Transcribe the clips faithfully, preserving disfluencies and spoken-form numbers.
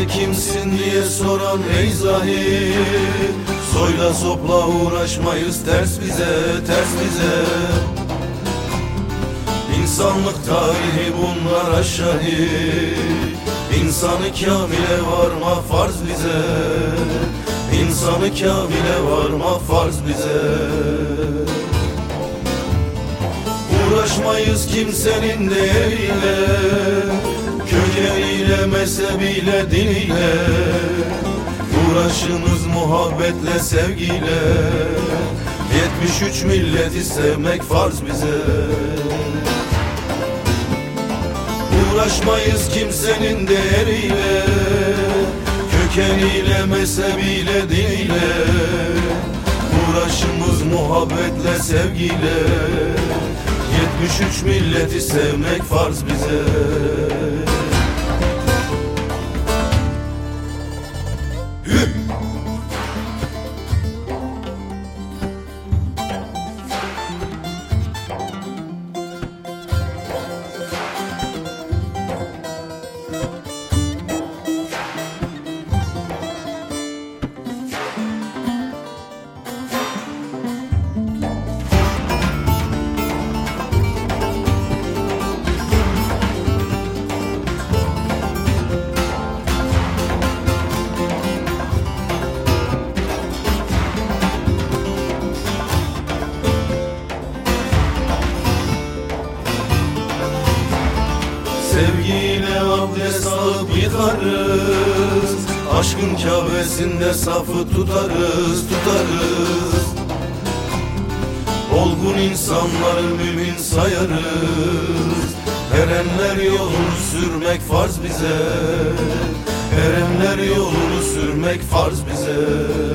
Söyle kimsin diye soran ey zahir, soyla sopla uğraşmayız ters bize, ters bize. İnsanlık tarihi bunlara şahit, İnsanı kamile varma farz bize, İnsanı kamile varma farz bize. Uğraşmayız kimsenin değeriyle, kökeniyle, mezhebiyle, diniyle. Uğraşımız muhabbetle, sevgiyle. Yetmiş üç milleti sevmek farz bize. Uğraşmayız kimsenin değeriyle, kökeniyle, mezhebiyle, diniyle. Uğraşımız muhabbetle, sevgiyle. Yetmiş üç milleti sevmek farz bize. Sevgiyle abdest alıp yıkarız, aşkın Kâbesinde safı tutarız, tutarız. Olgun insanları mümin sayarız, erenler yolunu sürmek farz bize, erenler yolunu sürmek farz bize.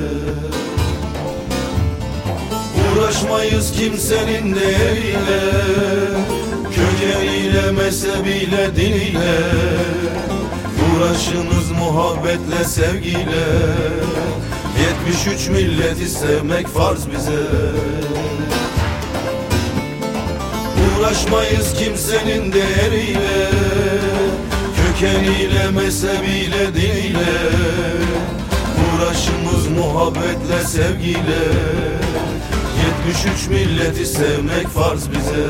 Uğraşmayız kimsenin değeriyle, kökeniyle, mezhebiyle, diniyle. Uğraşımız muhabbetle, sevgiyle. Yetmiş üç milleti sevmek farz bize. Uğraşmayız kimsenin değeriyle, kökeniyle, mezhebiyle, diniyle. Uğraşımız muhabbetle, sevgiyle. Yetmiş üç milleti sevmek farz bize.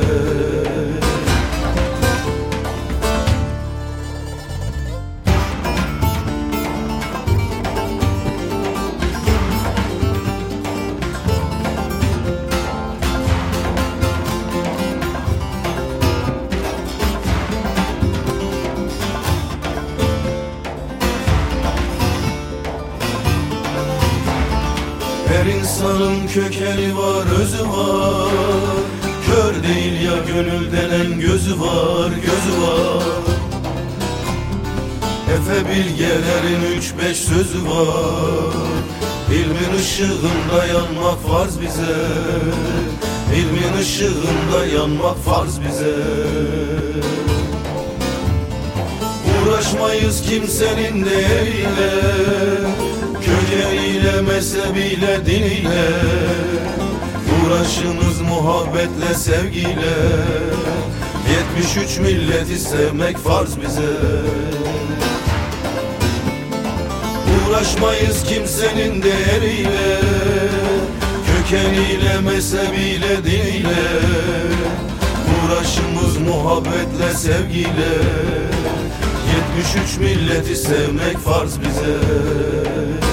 Her insanın kökeni var, özü var. Kör değil ya gönül denen gözü var, gözü var. Efe bilgelerin üç beş sözü var. İlmin ışığında yanmak farz bize, İlmin ışığında yanmak farz bize. Uğraşmayız kimsenin değeriyle, kökeniyle, mezhebiyle, diniyle. Uğraşımız muhabbetle, sevgiyle. Yetmiş üç milleti sevmek farz bize. Uğraşmayız kimsenin değeriyle, kökeniyle, mezhebiyle, diniyle. Uğraşımız muhabbetle, sevgiyle. Yetmiş üç milleti sevmek farz bize.